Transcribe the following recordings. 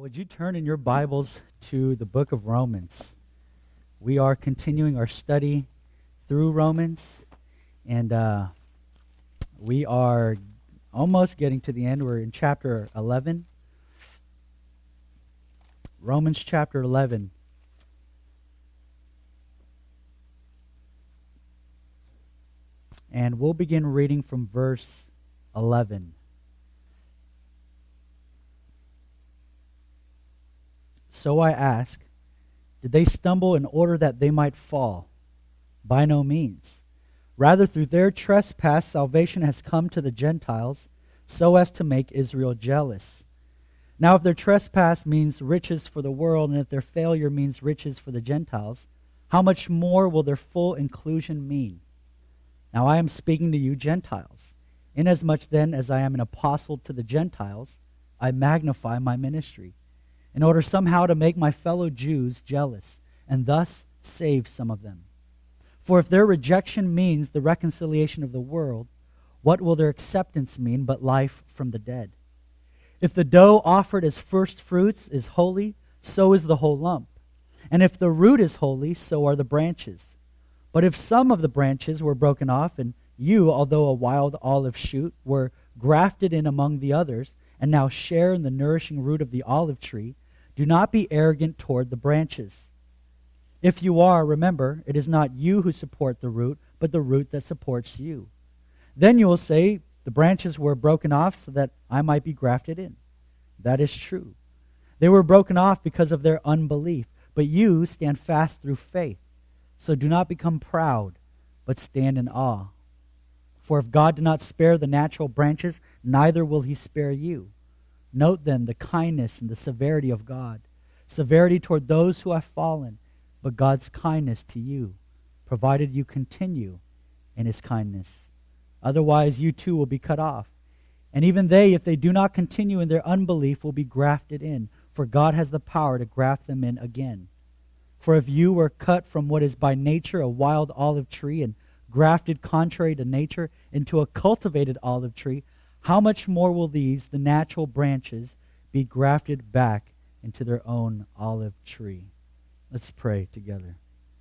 Would you turn in your Bibles to the book of Romans? We are continuing our study through Romans, and we are almost getting to the end. We're in chapter 11. Romans chapter 11. And we'll begin reading from verse 11. So I ask, did they stumble in order that they might fall? By no means. Rather, through their trespass, salvation has come to the Gentiles, so as to make Israel jealous. Now, if their trespass means riches for the world, and if their failure means riches for the Gentiles, how much more will their full inclusion mean? Now I am speaking to you Gentiles. Inasmuch then as I am an apostle to the Gentiles, I magnify my ministry, in order somehow to make my fellow Jews jealous, and thus save some of them. For if their rejection means the reconciliation of the world, what will their acceptance mean but life from the dead? If the dough offered as first fruits is holy, so is the whole lump. And if the root is holy, so are the branches. But if some of the branches were broken off, and you, although a wild olive shoot, were grafted in among the others, and now share in the nourishing root of the olive tree, do not be arrogant toward the branches. If you are, remember, it is not you who support the root, but the root that supports you. Then you will say, the branches were broken off so that I might be grafted in. That is true. They were broken off because of their unbelief, but you stand fast through faith. So do not become proud, but stand in awe. For if God did not spare the natural branches, neither will he spare you. Note then the kindness and the severity of God. Severity toward those who have fallen, but God's kindness to you, provided you continue in his kindness. Otherwise you too will be cut off. And even they, if they do not continue in their unbelief, will be grafted in, for God has the power to graft them in again. For if you were cut from what is by nature a wild olive tree and grafted contrary to nature into a cultivated olive tree, how much more will these, the natural branches, be grafted back into their own olive tree? Let's pray together.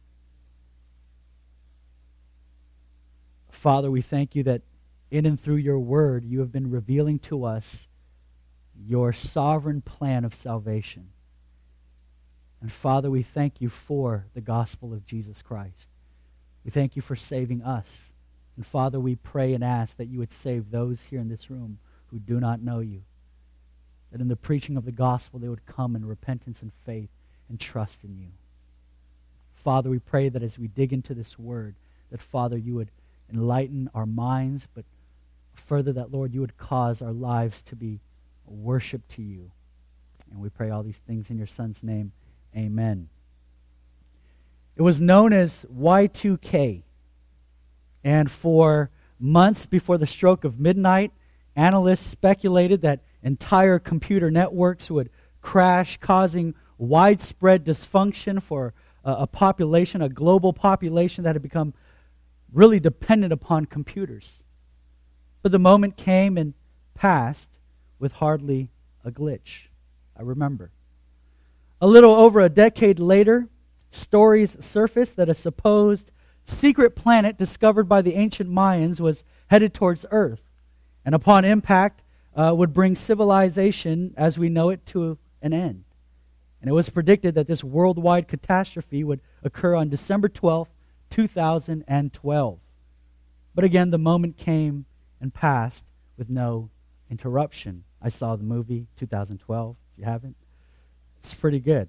Father, we thank you that in and through your word, you have been revealing to us your sovereign plan of salvation. And Father, we thank you for the gospel of Jesus Christ. We thank you for saving us. And Father, we pray and ask that you would save those here in this room who do not know you. That in the preaching of the gospel they would come in repentance and faith and trust in you. Father, we pray that as we dig into this word, that Father, you would enlighten our minds, but further that, Lord, you would cause our lives to be worship to you. And we pray all these things in your Son's name. Amen. It was known as Y2K. And for months before the stroke of midnight, analysts speculated that entire computer networks would crash, causing widespread dysfunction for a population, a global population that had become really dependent upon computers. But the moment came and passed with hardly a glitch. I remember. A little over a decade later, stories surfaced that a supposed secret planet discovered by the ancient Mayans was headed towards Earth, and upon impact would bring civilization as we know it to an end. And it was predicted that this worldwide catastrophe would occur on December 12th, 2012. But again, the moment came and passed with no interruption. I saw the movie 2012, if you haven't. It's pretty good.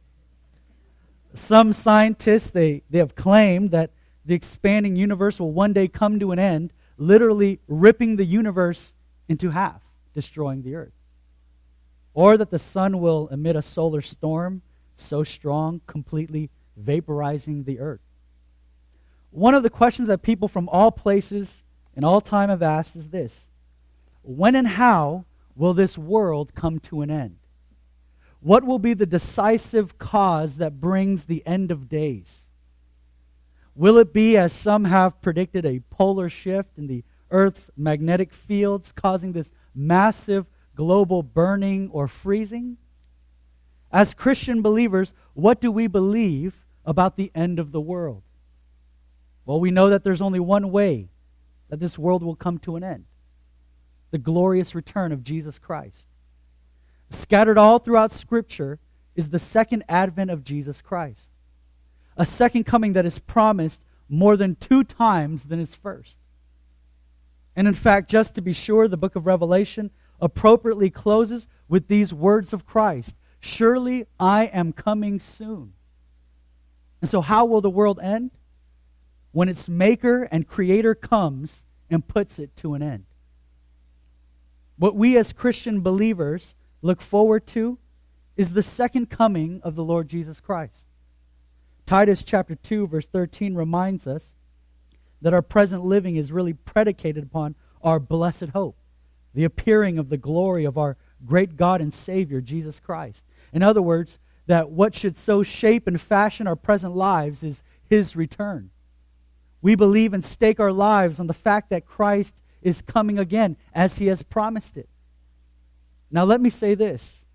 Some scientists, they have claimed that the expanding universe will one day come to an end, literally ripping the universe into half, destroying the earth. Or that the sun will emit a solar storm so strong, completely vaporizing the earth. One of the questions that people from all places and all time have asked is this: when and how will this world come to an end? What will be the decisive cause that brings the end of days? Will it be, as some have predicted, a polar shift in the Earth's magnetic fields causing this massive global burning or freezing? As Christian believers, what do we believe about the end of the world? Well, we know that there's only one way that this world will come to an end: the glorious return of Jesus Christ. Scattered all throughout Scripture is the second advent of Jesus Christ, a second coming that is promised more than 2 times than his first. And in fact, just to be sure, the book of Revelation appropriately closes with these words of Christ: "Surely I am coming soon." And so how will the world end? When its maker and creator comes and puts it to an end. What we as Christian believers look forward to is the second coming of the Lord Jesus Christ. Titus chapter 2 verse 13 reminds us that our present living is really predicated upon our blessed hope, the appearing of the glory of our great God and Savior, Jesus Christ. In other words, that what should so shape and fashion our present lives is his return. We believe and stake our lives on the fact that Christ is coming again as he has promised it. Now let me say this.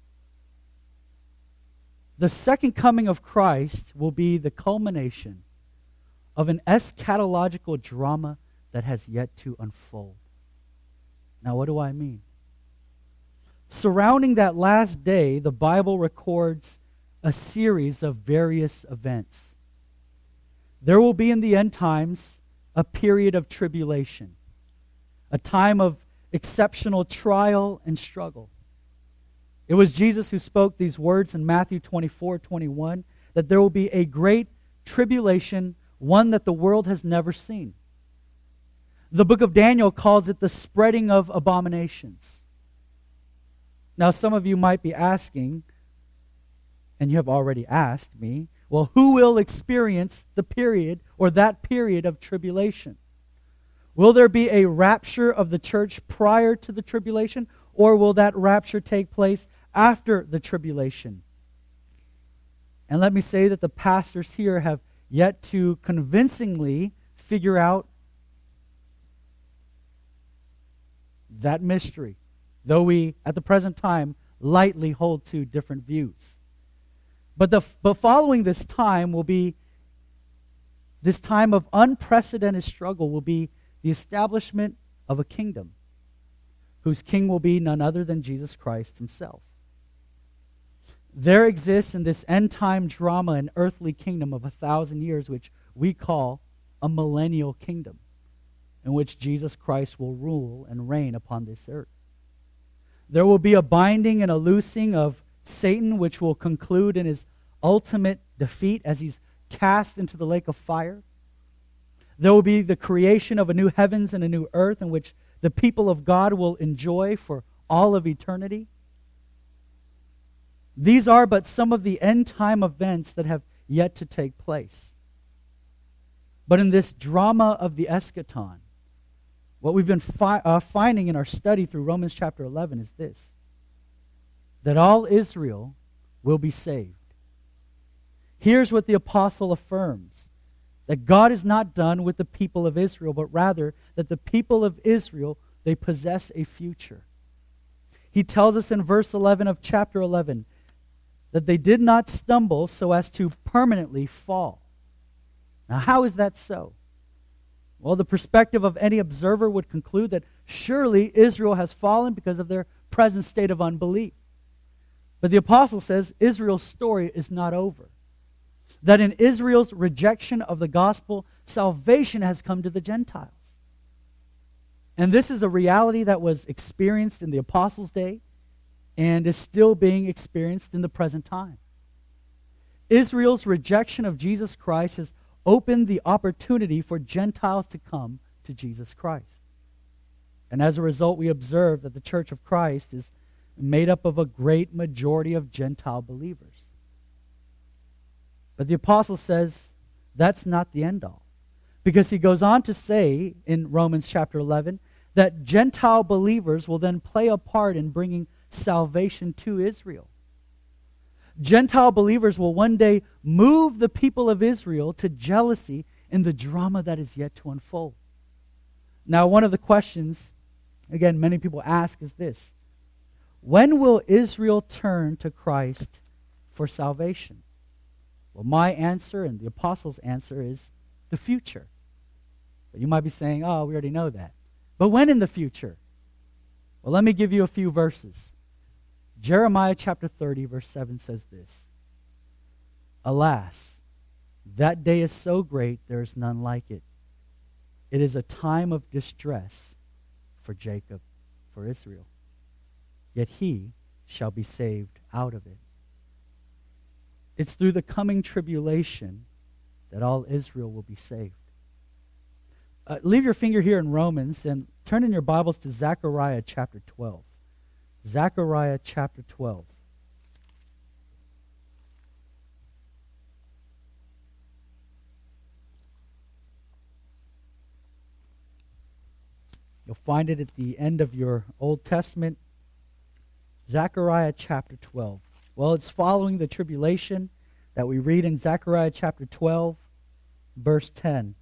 The second coming of Christ will be the culmination of an eschatological drama that has yet to unfold. Now what do I mean? Surrounding that last day, the Bible records a series of various events. There will be in the end times a period of tribulation, a time of exceptional trial and struggle. It was Jesus who spoke these words in Matthew 24:21, that there will be a great tribulation, one that the world has never seen. The book of Daniel calls it the spreading of abominations. Now some of you might be asking, and you have already asked me, well, who will experience the period or that period of tribulation? Will there be a rapture of the church prior to the tribulation, or will that rapture take place after the tribulation? And let me say that the pastors here have yet to convincingly figure out that mystery, though we, at the present time, lightly hold to different views. But following this time will be, this time of unprecedented struggle will be the establishment of a kingdom, whose king will be none other than Jesus Christ himself. There exists in this end-time drama an earthly kingdom of 1,000 years, which we call a millennial kingdom, in which Jesus Christ will rule and reign upon this earth. There will be a binding and a loosing of Satan, which will conclude in his ultimate defeat as he's cast into the lake of fire. There will be the creation of a new heavens and a new earth in which the people of God will enjoy for all of eternity. These are but some of the end-time events that have yet to take place. But in this drama of the eschaton, what we've been finding in our study through Romans chapter 11 is this: that all Israel will be saved. Here's what the apostle affirms: that God is not done with the people of Israel, but rather that the people of Israel, they possess a future. He tells us in verse 11 of chapter 11 that they did not stumble so as to permanently fall. Now, how is that so? Well, the perspective of any observer would conclude that surely Israel has fallen because of their present state of unbelief. But the apostle says Israel's story is not over. That in Israel's rejection of the gospel, salvation has come to the Gentiles. And this is a reality that was experienced in the apostles' day and is still being experienced in the present time. Israel's rejection of Jesus Christ has opened the opportunity for Gentiles to come to Jesus Christ. And as a result, we observe that the Church of Christ is made up of a great majority of Gentile believers. But the apostle says that's not the end all. Because he goes on to say in Romans chapter 11 that Gentile believers will then play a part in bringing salvation to Israel. Gentile believers will one day move the people of Israel to jealousy in the drama that is yet to unfold. Now, one of the questions, again, many people ask is this: when will Israel turn to Christ for salvation? Well, my answer and the apostles' answer is the future. But you might be saying, oh, we already know that. But when in the future? Well, let me give you a few verses. Jeremiah chapter 30, verse 7 says this. Alas, that day is so great, there is none like it. It is a time of distress for Jacob, for Israel. Yet he shall be saved out of it. It's through the coming tribulation that all Israel will be saved. Leave your finger here in Romans and turn in your Bibles to Zechariah chapter 12. Zechariah chapter 12. You'll find it at the end of your Old Testament. Zechariah chapter 12. Well, it's following the tribulation that we read in Zechariah chapter 12, verse 10.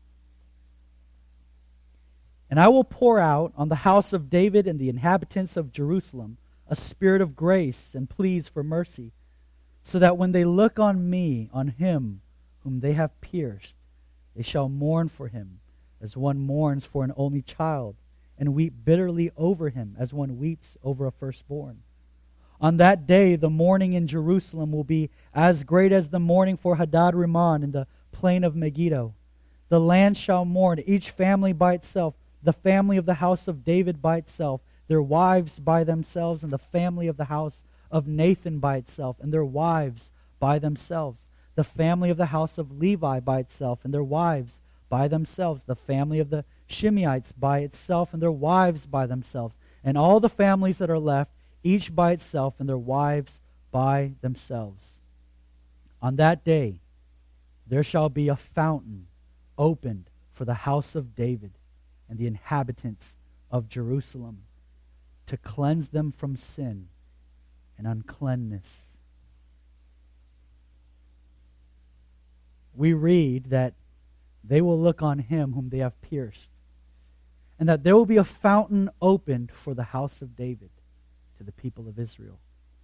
And I will pour out on the house of David and the inhabitants of Jerusalem a spirit of grace and pleas for mercy, so that when they look on me, on him whom they have pierced, they shall mourn for him as one mourns for an only child, and weep bitterly over him as one weeps over a firstborn. On that day the mourning in Jerusalem will be as great as the mourning for Hadad-Rimmon in the plain of Megiddo. The land shall mourn, each family by itself, the family of the house of David by itself, their wives by themselves, and the family of the house of Nathan by itself, and their wives by themselves, the family of the house of Levi by itself, and their wives by themselves, the family of the Shimeites by itself, and their wives by themselves, and all the families that are left, each by itself, and their wives by themselves. On that day there shall be a fountain opened for the house of David and the inhabitants of Jerusalem, to cleanse them from sin and uncleanness. We read that they will look on him whom they have pierced, and that there will be a fountain opened for the house of David to the people of Israel.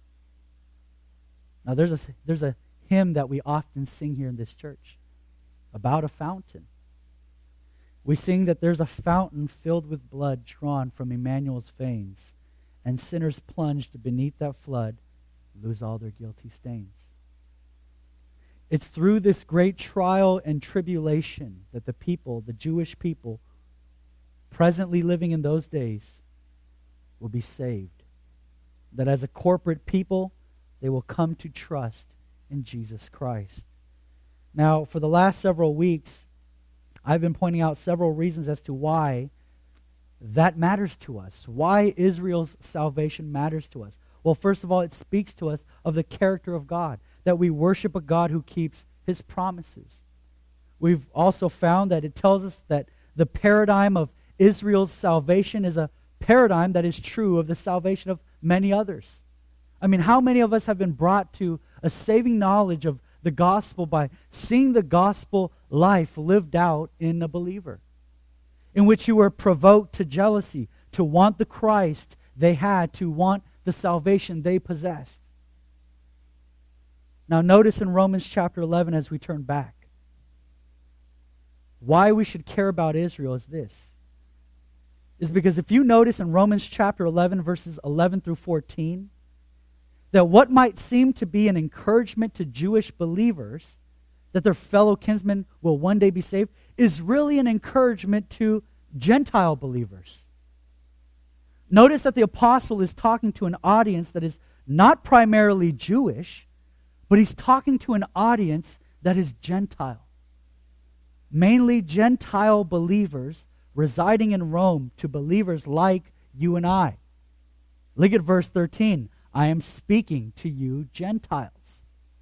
Now there's a hymn that we often sing here in this church about a fountain. We sing that there's a fountain filled with blood drawn from Emmanuel's veins, and sinners plunged beneath that flood lose all their guilty stains. It's through this great trial and tribulation that the people, the Jewish people, presently living in those days, will be saved. That as a corporate people, they will come to trust in Jesus Christ. Now, for the last several weeks, I've been pointing out several reasons as to why that matters to us, why Israel's salvation matters to us. Well, first of all, it speaks to us of the character of God, that we worship a God who keeps his promises. We've also found that it tells us that the paradigm of Israel's salvation is a paradigm that is true of the salvation of many others. I mean, how many of us have been brought to a saving knowledge of the gospel by seeing the gospel life lived out in a believer, in which you were provoked to jealousy, to want the Christ they had, to want the salvation they possessed. Now notice in Romans chapter 11 as we turn back, why we should care about Israel is this. Is because if you notice in Romans chapter 11 verses 11 through 14, that what might seem to be an encouragement to Jewish believers that their fellow kinsmen will one day be saved is really an encouragement to Gentile believers. Notice that the apostle is talking to an audience that is not primarily Jewish, but he's talking to an audience that is Gentile. Mainly Gentile believers residing in Rome, to believers like you and I. Look at verse 13. I am speaking to you Gentiles.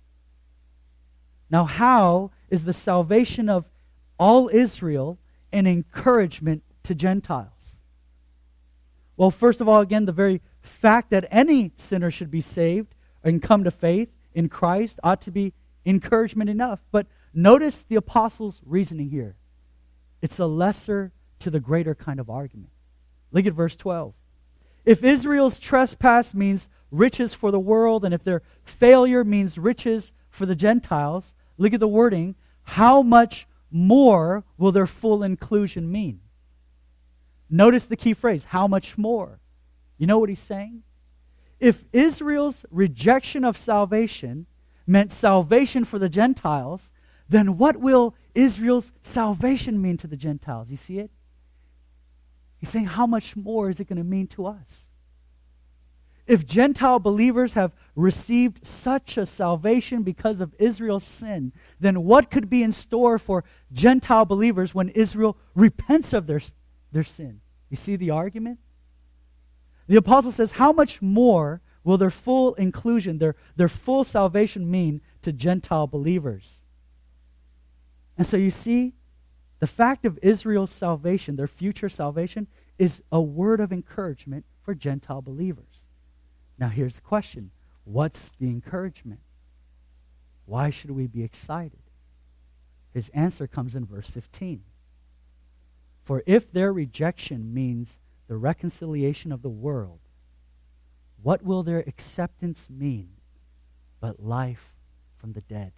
Now, how is the salvation of all Israel an encouragement to Gentiles? Well, first of all, again, the very fact that any sinner should be saved and come to faith in Christ ought to be encouragement enough. But notice the apostles' reasoning here. It's a lesser to the greater kind of argument. Look at verse 12. If Israel's trespass means riches for the world, and if their failure means riches for the Gentiles, look at the wording, how much more will their full inclusion mean? Notice the key phrase, how much more? You know what he's saying? If Israel's rejection of salvation meant salvation for the Gentiles, then what will Israel's salvation mean to the Gentiles? You see it? He's saying, how much more is it going to mean to us? If Gentile believers have received such a salvation because of Israel's sin, then what could be in store for Gentile believers when Israel repents of their sin? You see the argument? The apostle says, how much more will their full inclusion, their full salvation mean to Gentile believers? And so you see, the fact of Israel's salvation, their future salvation, is a word of encouragement for Gentile believers. Now here's the question. What's the encouragement? Why should we be excited? His answer comes in verse 15. For if their rejection means the reconciliation of the world, what will their acceptance mean but life from the dead?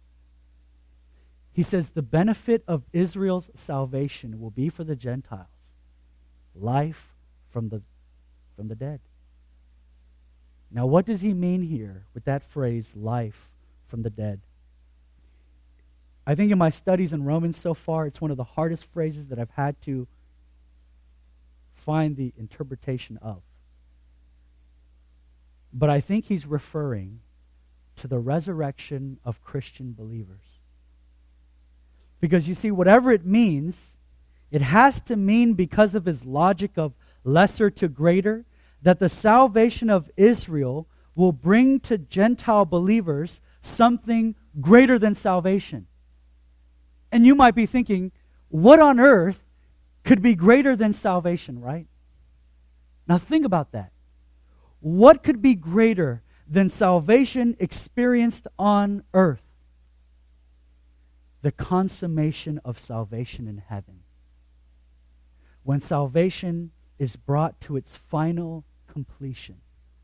He says the benefit of Israel's salvation will be for the Gentiles, life from the dead. Now, what does he mean here with that phrase, life from the dead? I think in my studies in Romans so far, it's one of the hardest phrases that I've had to find the interpretation of. But I think he's referring to the resurrection of Christian believers. Because you see, whatever it means, it has to mean, because of his logic of lesser to greater, that the salvation of Israel will bring to Gentile believers something greater than salvation. And you might be thinking, what on earth could be greater than salvation, right? Now think about that. What could be greater than salvation experienced on earth? The consummation of salvation in heaven. When salvation is brought to its final completion.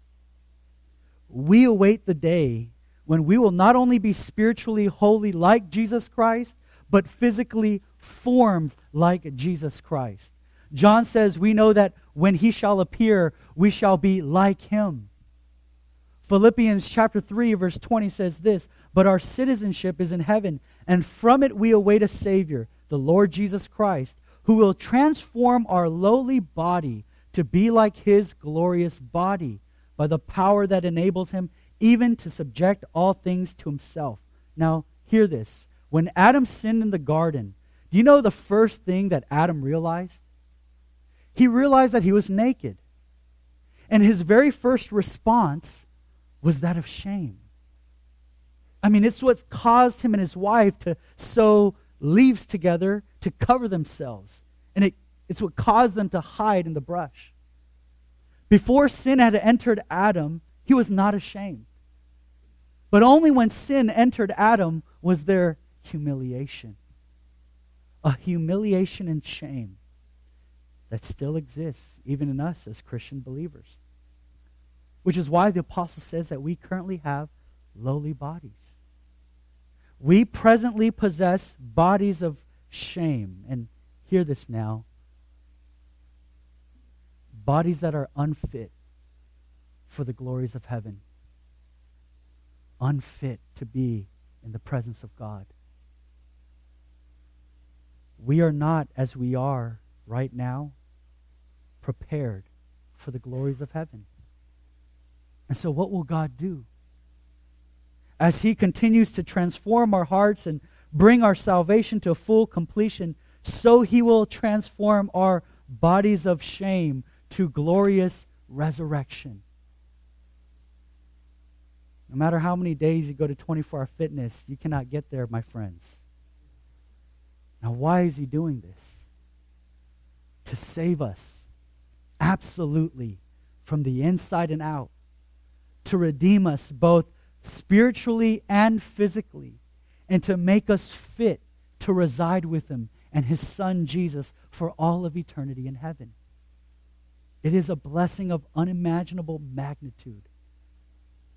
We await the day when we will not only be spiritually holy like Jesus Christ, but physically formed like Jesus Christ. John says we know that when he shall appear, we shall be like him. Philippians chapter 3 verse 20 says this, but our citizenship is in heaven, and from it we await a Savior, the Lord Jesus Christ, who will transform our lowly body to be like his glorious body by the power that enables him even to subject all things to himself. Now, hear this. When Adam sinned in the garden, do you know the first thing that Adam realized? He realized that he was naked. And his very first response was that of shame. I mean, it's what caused him and his wife to sew leaves together to cover themselves. And it's what caused them to hide in the brush. Before sin had entered Adam, he was not ashamed. But only when sin entered Adam was there humiliation. A humiliation and shame that still exists even in us as Christian believers. Which is why the apostle says that we currently have lowly bodies. We presently possess bodies of shame. And hear this now. Bodies that are unfit for the glories of heaven. Unfit to be in the presence of God. We are not, as we are right now, prepared for the glories of heaven. And so what will God do? As he continues to transform our hearts and bring our salvation to full completion, so he will transform our bodies of shame to glorious resurrection. No matter how many days you go to 24-hour fitness, you cannot get there, my friends. Now, why is he doing this? To save us, absolutely, from the inside and out. To redeem us both spiritually and physically. And to make us fit to reside with him and his Son Jesus for all of eternity in heaven. It is a blessing of unimaginable magnitude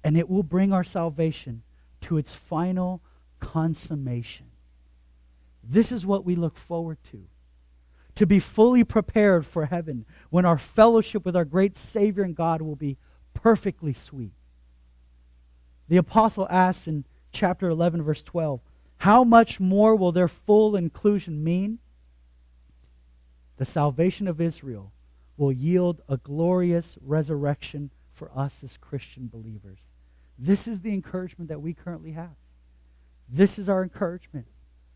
And it will bring our salvation to its final consummation. This is what we look forward to be fully prepared for heaven, when our fellowship with our great Savior and God will be perfectly sweet. The apostle asks in chapter 11, verse 12, how much more will their full inclusion mean? The salvation of Israel will yield a glorious resurrection for us as Christian believers. This is the encouragement that we currently have. This is our encouragement.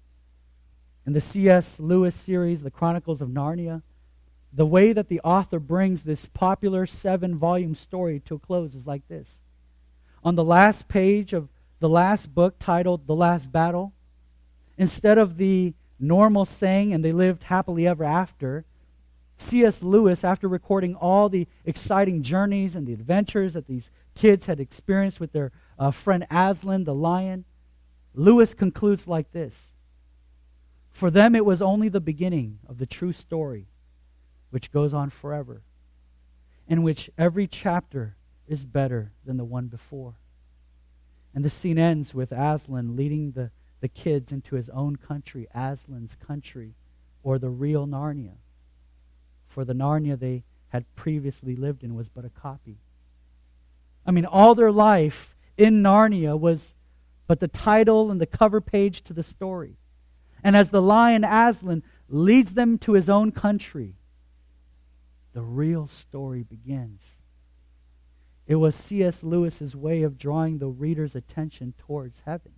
In the C.S. Lewis series, The Chronicles of Narnia, the way that the author brings this popular 7-volume story to a close is like this. On the last page of the last book, titled The Last Battle, instead of the normal saying, and they lived happily ever after, C.S. Lewis, after recording all the exciting journeys and the adventures that these kids had experienced with their friend Aslan the lion, Lewis concludes like this. For them it was only the beginning of the true story, which goes on forever, in which every chapter is better than the one before. And the scene ends with Aslan leading the kids into his own country, Aslan's country, or the real Narnia. For the Narnia they had previously lived in was but a copy. I mean, all their life in Narnia was but the title and the cover page to the story. And as the lion Aslan leads them to his own country, the real story begins. It was C.S. Lewis's way of drawing the reader's attention towards heaven.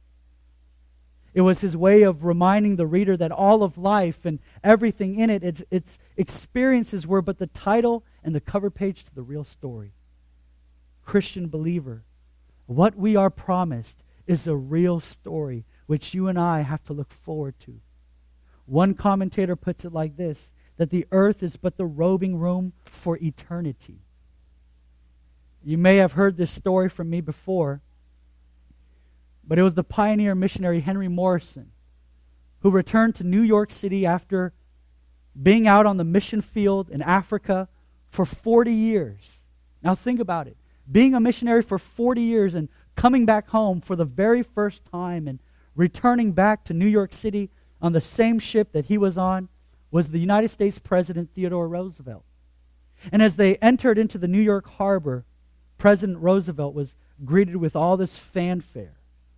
It was his way of reminding the reader that all of life and everything in it, its experiences were but the title and the cover page to the real story. Christian believer, what we are promised is a real story which you and I have to look forward to. One commentator puts it like this, that the earth is but the robing room for eternity. You may have heard this story from me before, but it was the pioneer missionary Henry Morrison who returned to New York City after being out on the mission field in Africa for 40 years. Now think about it. Being a missionary for 40 years and coming back home for the very first time and returning back to New York City on the same ship that he was on was the United States President Theodore Roosevelt. And as they entered into the New York harbor, President Roosevelt was greeted with all this fanfare.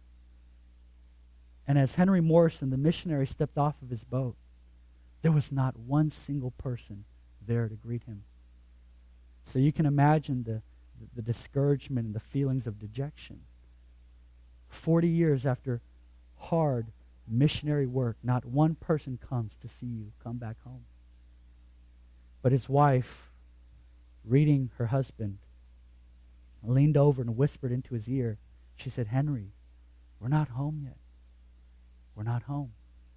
And as Henry Morrison, the missionary, stepped off of his boat, there was not one single person there to greet him. So you can imagine the discouragement and the feelings of dejection. 40 years after hard missionary work, not one person comes to see you come back home. But his wife, reading her husband, leaned over and whispered into his ear. She said, Henry, we're not home yet. We're not home.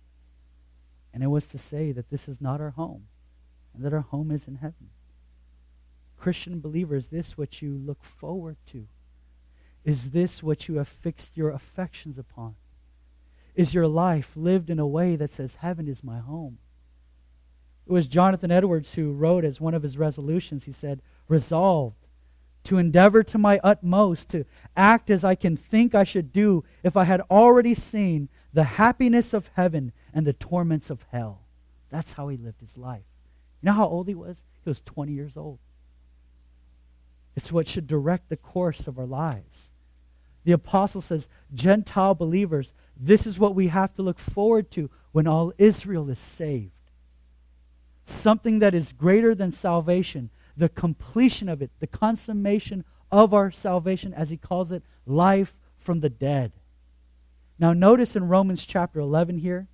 And it was to say that this is not our home, and that our home is in heaven. Christian believer, is this what you look forward to? Is this what you have fixed your affections upon? Is your life lived in a way that says, heaven is my home? It was Jonathan Edwards who wrote as one of his resolutions, he said, resolved to endeavor to my utmost to act as I can think I should do if I had already seen the happiness of heaven and the torments of hell. That's how he lived his life. You know how old he was? He was 20 years old. It's what should direct the course of our lives. The apostle says, Gentile believers, this is what we have to look forward to when all Israel is saved. Something that is greater than salvation, the completion of it, the consummation of our salvation, as he calls it, life from the dead. Now notice in Romans chapter 11 here,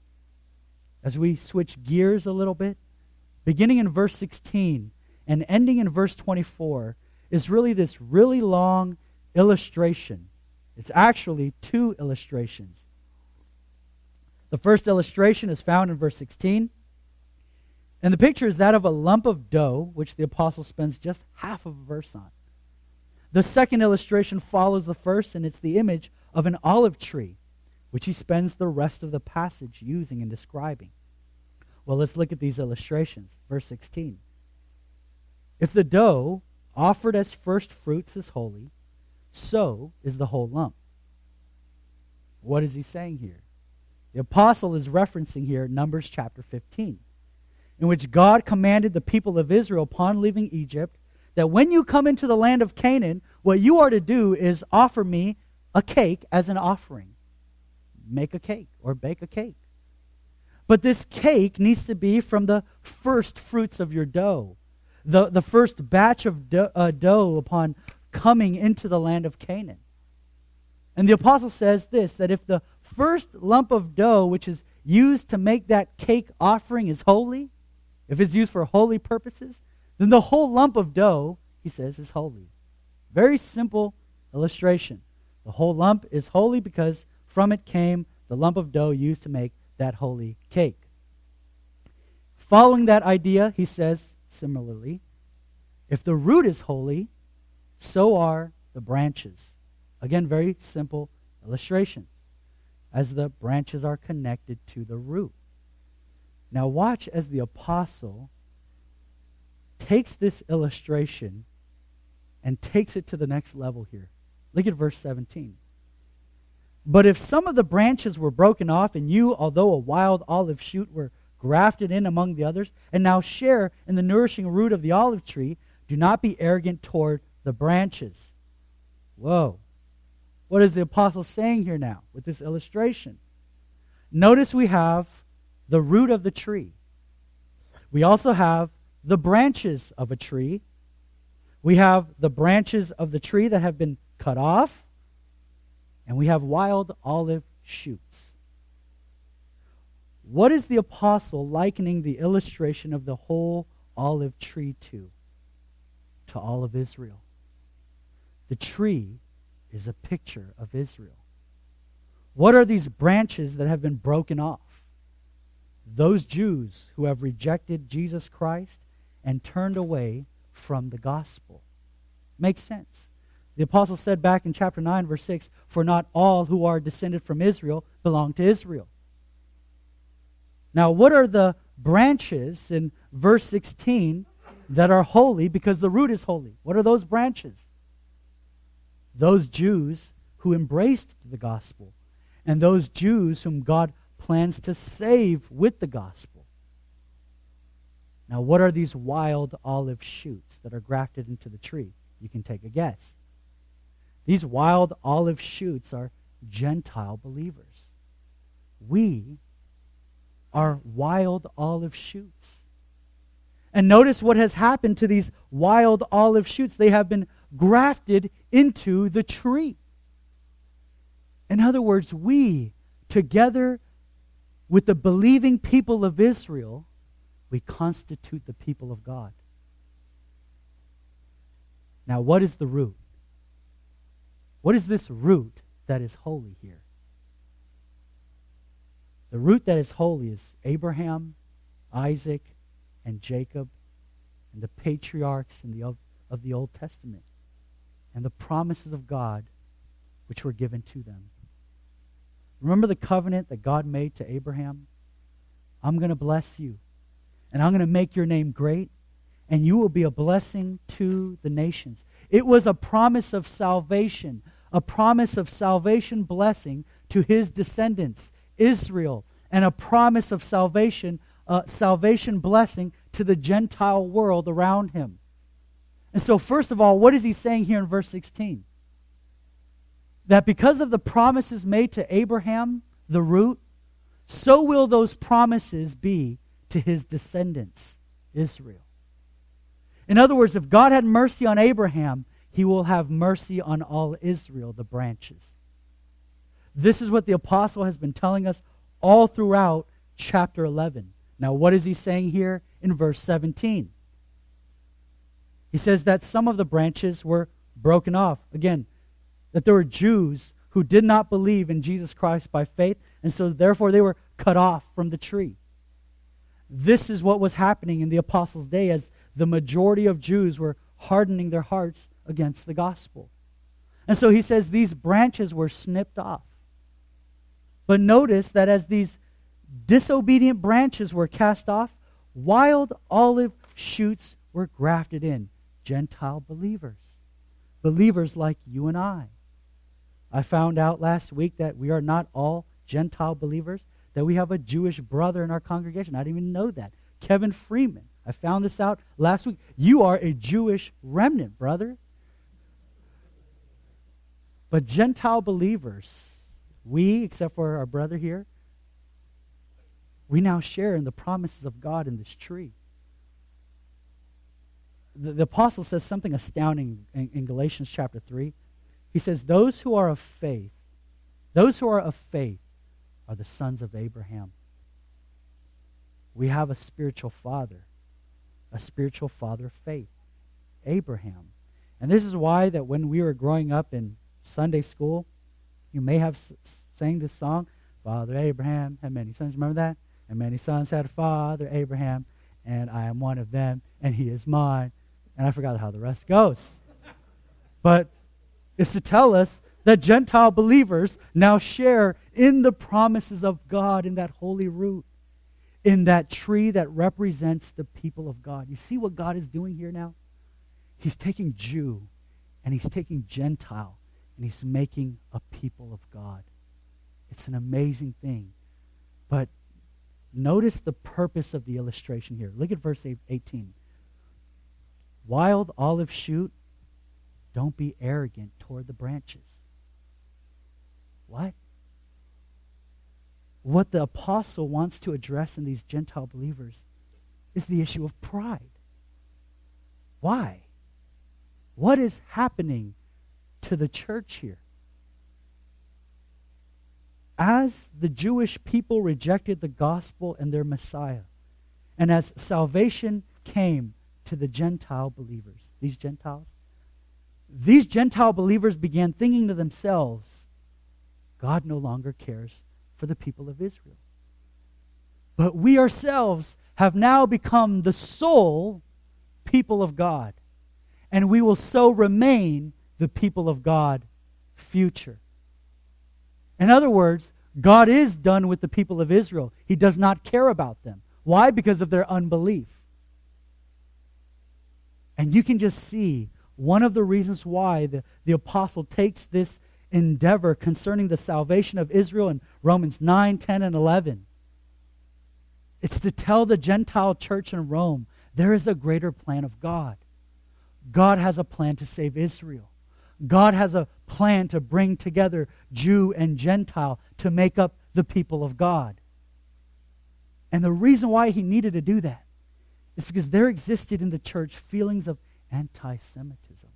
as we switch gears a little bit, beginning in verse 16 and ending in verse 24, is really this really long illustration. It's actually two illustrations. The first illustration is found in verse 16. And the picture is that of a lump of dough, which the apostle spends just half of a verse on. The second illustration follows the first, and it's the image of an olive tree, which he spends the rest of the passage using and describing. Well, let's look at these illustrations. Verse 16. If the dough offered as first fruits is holy, so is the whole lump. What is he saying here? The apostle is referencing here Numbers chapter 15, in which God commanded the people of Israel upon leaving Egypt that when you come into the land of Canaan, what you are to do is offer me a cake as an offering. Make a cake or bake a cake. But this cake needs to be from the first fruits of your dough, the first batch of dough upon coming into the land of Canaan. And the apostle says this, that if the first lump of dough which is used to make that cake offering is holy, if it's used for holy purposes, then the whole lump of dough, he says, is holy. Very simple illustration. The whole lump is holy because from it came the lump of dough used to make that holy cake. Following that idea, he says similarly, if the root is holy, so are the branches. Again, very simple illustration, as the branches are connected to the root. Now watch as the apostle takes this illustration and takes it to the next level here. Look at verse 17. But if some of the branches were broken off, and you, although a wild olive shoot, were grafted in among the others, and now share in the nourishing root of the olive tree, do not be arrogant toward the branches. Whoa. What is the apostle saying here now with this illustration? Notice we have the root of the tree. We also have the branches of a tree. We have the branches of the tree that have been cut off. And we have wild olive shoots. What is the apostle likening the illustration of the whole olive tree to? To all of Israel. The tree is a picture of Israel. What are these branches that have been broken off? Those Jews who have rejected Jesus Christ and turned away from the gospel. Makes sense. The apostle said back in chapter 9, verse 6, for not all who are descended from Israel belong to Israel. Now, what are the branches in verse 16 that are holy because the root is holy? What are those branches? Those Jews who embraced the gospel, and those Jews whom God plans to save with the gospel. Now, what are these wild olive shoots that are grafted into the tree? You can take a guess. These wild olive shoots are Gentile believers. We are wild olive shoots. And notice what has happened to these wild olive shoots. They have been grafted into the tree. In other words, we, together with the believing people of Israel, we constitute the people of God. Now, what is the root? What is this root that is holy here? The root that is holy is Abraham, Isaac, and Jacob, and the patriarchs of the Old Testament, and the promises of God which were given to them. Remember the covenant that God made to Abraham? I'm going to bless you, and I'm going to make your name great, and you will be a blessing to the nations. It was a promise of salvation, blessing to his descendants, Israel, and a promise of salvation blessing to the Gentile world around him. And so first of all, what is he saying here in verse 16? That because of the promises made to Abraham, the root, so will those promises be to his descendants, Israel. In other words, if God had mercy on Abraham, he will have mercy on all Israel, the branches. This is what the apostle has been telling us all throughout chapter 11. Now, what is he saying here in verse 17? He says that some of the branches were broken off. Again, that there were Jews who did not believe in Jesus Christ by faith, and so therefore they were cut off from the tree. This is what was happening in the apostles' day as the majority of Jews were hardening their hearts against the gospel. And so he says these branches were snipped off. But notice that as these disobedient branches were cast off, wild olive shoots were grafted in, Gentile believers. believers like you and I. I found out last week that we are not all Gentile believers, that we have a Jewish brother in our congregation. I didn't even know that. Kevin Freeman. I found this out last week. You are a Jewish remnant, brother. But Gentile believers, we, except for our brother here, we now share in the promises of God in this tree. The apostle says something astounding in Galatians chapter 3. He says, those who are of faith are the sons of Abraham. We have a spiritual father of faith, Abraham. And this is why that when we were growing up in Sunday school, you may have sang this song, Father Abraham had many sons. Remember that? And many sons had Father Abraham, and I am one of them, and he is mine. And I forgot how the rest goes. But it's to tell us that Gentile believers now share in the promises of God in that holy root, in that tree that represents the people of God. You see what God is doing here now? He's taking Jew and he's taking Gentile and he's making a people of God. It's an amazing thing. But notice the purpose of the illustration here. Look at verse 18. Wild olive shoot, don't be arrogant toward the branches. What? What the apostle wants to address in these Gentile believers is the issue of pride. Why? What is happening to the church here? As the Jewish people rejected the gospel and their Messiah, and as salvation came to the Gentile believers, these Gentile believers began thinking to themselves, God no longer cares for the people of Israel. But we ourselves have now become the sole people of God, and we will so remain the people of God future. In other words, God is done with the people of Israel. He does not care about them. Why? Because of their unbelief. And you can just see one of the reasons why the apostle takes this endeavor concerning the salvation of Israel in Romans 9, 10, and 11. It's to tell the Gentile church in Rome there is a greater plan of God. God has a plan to save Israel. God has a plan to bring together Jew and Gentile to make up the people of God. And the reason why he needed to do that is because there existed in the church feelings of anti-Semitism.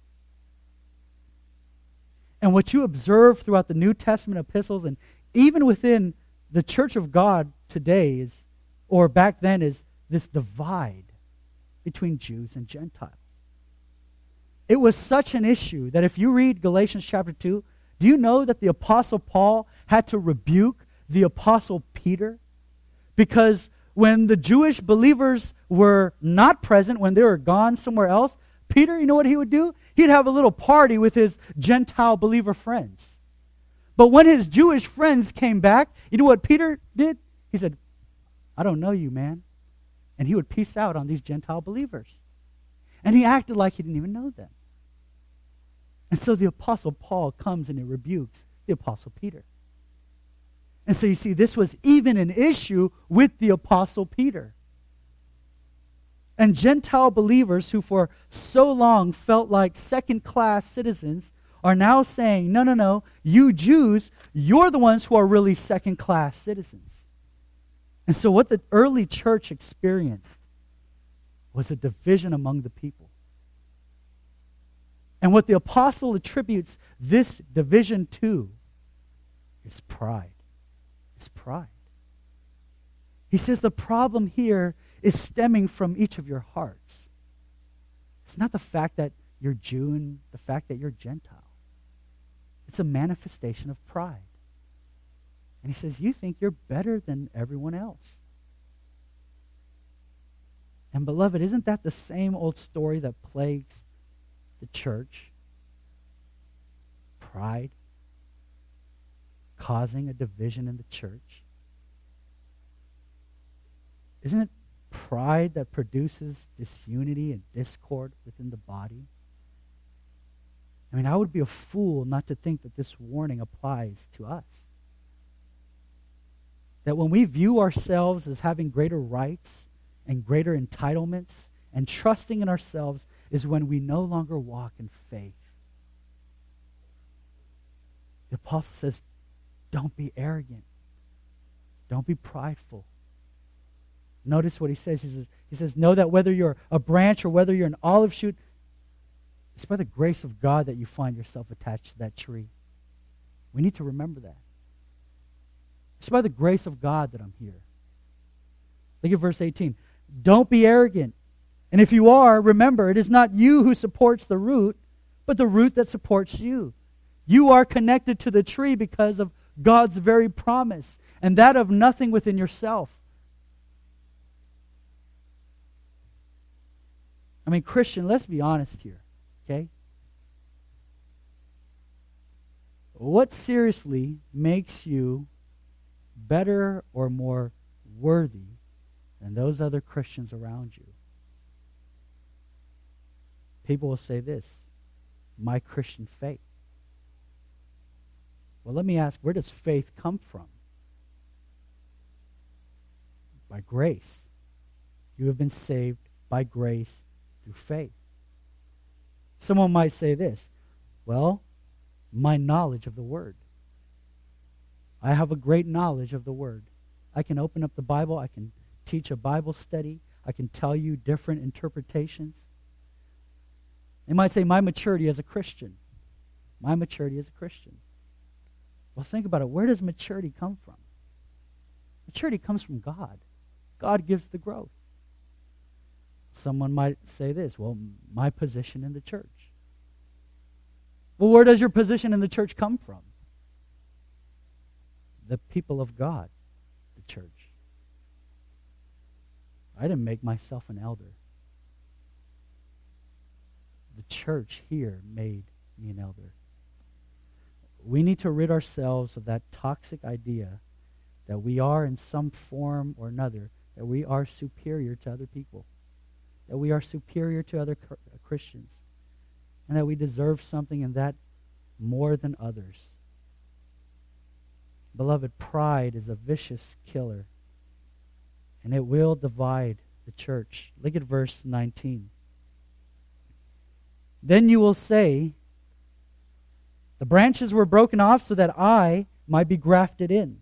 And what you observe throughout the New Testament epistles and even within the church of God today is, or back then, is this divide between Jews and Gentiles. It was such an issue that if you read Galatians chapter 2, do you know that the Apostle Paul had to rebuke the Apostle Peter? Because when the Jewish believers were not present, when they were gone somewhere else, Peter, you know what he would do? He'd have a little party with his Gentile believer friends. But when his Jewish friends came back, you know what Peter did? He said, I don't know you, man. And he would peace out on these Gentile believers. And he acted like he didn't even know them. And so the Apostle Paul comes and he rebukes the Apostle Peter. And so you see, this was even an issue with the Apostle Peter. And Gentile believers who for so long felt like second-class citizens are now saying, no, you Jews, you're the ones who are really second-class citizens. And so what the early church experienced was a division among the people. And what the apostle attributes this division to is pride. It's pride. He says the problem here is stemming from each of your hearts. It's not the fact that you're Jew and the fact that you're Gentile. It's a manifestation of pride. And he says, you think you're better than everyone else. And beloved, isn't that the same old story that plagues the church? Pride causing a division in the church. Isn't it pride that produces disunity and discord within the body? I mean, I would be a fool not to think that this warning applies to us. That when we view ourselves as having greater rights and greater entitlements and trusting in ourselves is when we no longer walk in faith. The apostle says, don't be arrogant. Don't be prideful. Notice what he says. He says, know that whether you're a branch or whether you're an olive shoot, it's by the grace of God that you find yourself attached to that tree. We need to remember that. It's by the grace of God that I'm here. Look at verse 18. Don't be arrogant. And if you are, remember, it is not you who supports the root, but the root that supports you. You are connected to the tree because of God's very promise, and that of nothing within yourself. I mean, Christian, let's be honest here, okay? What seriously makes you better or more worthy than those other Christians around you? People will say this, my Christian faith. Well, let me ask, where does faith come from? By grace. You have been saved by grace through faith. Someone might say this, well, my knowledge of the Word. I have a great knowledge of the Word. I can open up the Bible, I can teach a Bible study, I can tell you different interpretations. They might say, my maturity as a Christian. My maturity as a Christian. Well, think about it. Where does maturity come from? Maturity comes from God. God gives the growth. Someone might say this, well, my position in the church. Well, where does your position in the church come from? The people of God, the church. I didn't make myself an elder. The church here made me an elder. We need to rid ourselves of that toxic idea that we are in some form or another, that we are superior to other people, that we are superior to other Christians, and that we deserve something in that more than others. Beloved, pride is a vicious killer, and it will divide the church. Look at verse 19. Then you will say, the branches were broken off so that I might be grafted in.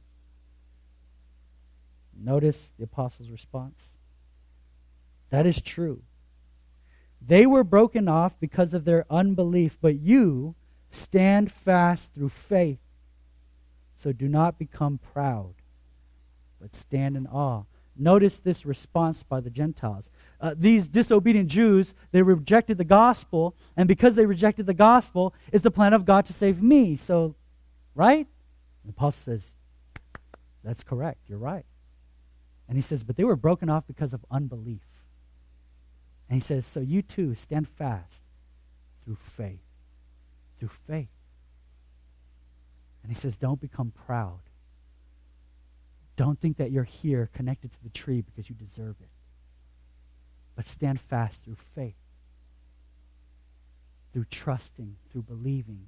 Notice the apostle's response. That is true. They were broken off because of their unbelief, but you stand fast through faith. So do not become proud, but stand in awe. Notice this response by the Gentiles. These disobedient Jews, they rejected the gospel, and because they rejected the gospel, it's the plan of God to save me. So, right? The apostle says, that's correct, you're right. And he says, but they were broken off because of unbelief. And he says, so you too stand fast through faith. Through faith. And he says, don't become proud. Don't think that you're here connected to the tree because you deserve it. But stand fast through faith, through trusting, through believing.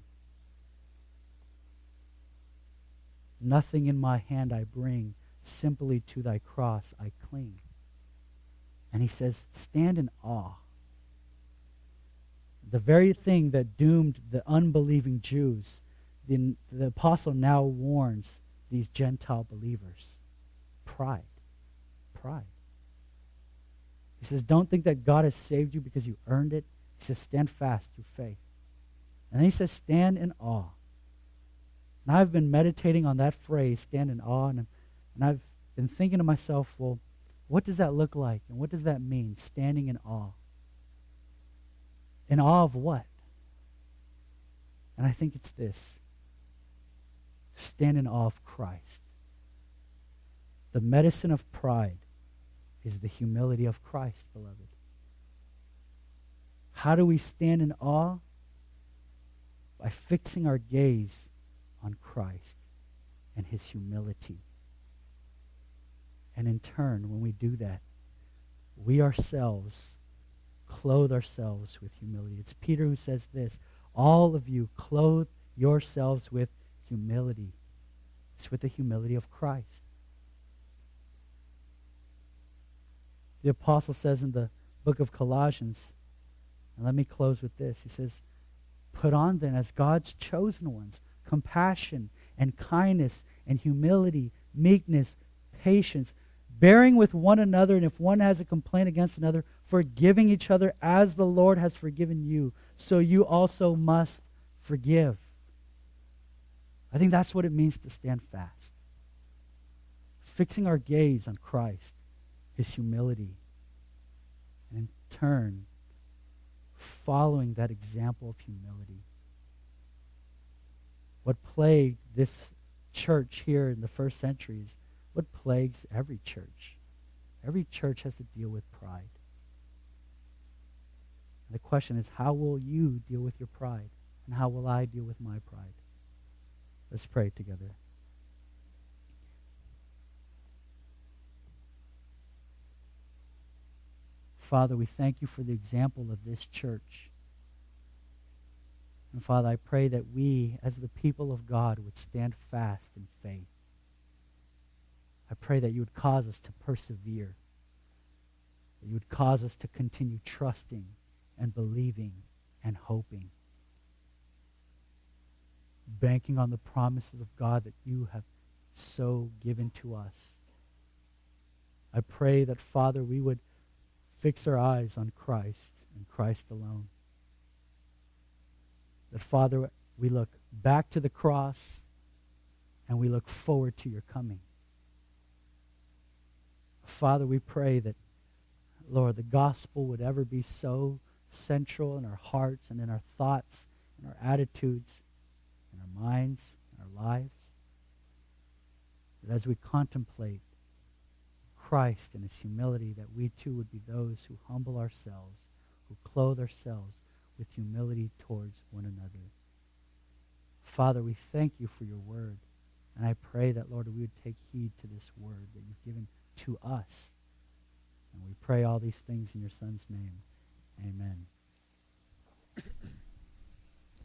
Nothing in my hand I bring, simply to thy cross I cling. And he says, stand in awe. The very thing that doomed the unbelieving Jews, the apostle now warns these Gentile believers. Pride. Pride. He says, don't think that God has saved you because you earned it. He says, stand fast through faith. And then he says, stand in awe. And I've been meditating on that phrase, stand in awe, and I've been thinking to myself, well, what does that look like? And what does that mean, standing in awe? In awe of what? And I think it's this. Stand in awe of Christ. The medicine of pride is the humility of Christ, beloved. How do we stand in awe? By fixing our gaze on Christ and his humility. And in turn, when we do that, we ourselves clothe ourselves with humility. It's Peter who says this, all of you clothe yourselves with humility. It's with the humility of Christ. The apostle says in the book of Colossians, and let me close with this. He says, put on then as God's chosen ones, compassion and kindness and humility, meekness, patience, bearing with one another, and if one has a complaint against another, forgiving each other as the Lord has forgiven you, so you also must forgive. I think that's what it means to stand fast. Fixing our gaze on Christ, his humility, and in turn, following that example of humility. What plagued this church here in the first century is what plagues every church. Every church has to deal with pride. And the question is, how will you deal with your pride? And how will I deal with my pride? Let's pray together. Father, we thank you for the example of this church. And Father, I pray that we, as the people of God, would stand fast in faith. I pray that you would cause us to persevere, that you would cause us to continue trusting and believing and hoping, banking on the promises of God that you have so given to us. I pray that, Father, we would fix our eyes on Christ and Christ alone. That, Father, we look back to the cross and we look forward to your coming. Father, we pray that, Lord, the gospel would ever be so central in our hearts and in our thoughts and our attitudes, in our minds, in our lives, that as we contemplate Christ and his humility, that we too would be those who humble ourselves, who clothe ourselves with humility towards one another. Father, we thank you for your word. And I pray that, Lord, we would take heed to this word that you've given to us. And we pray all these things in your Son's name. Amen.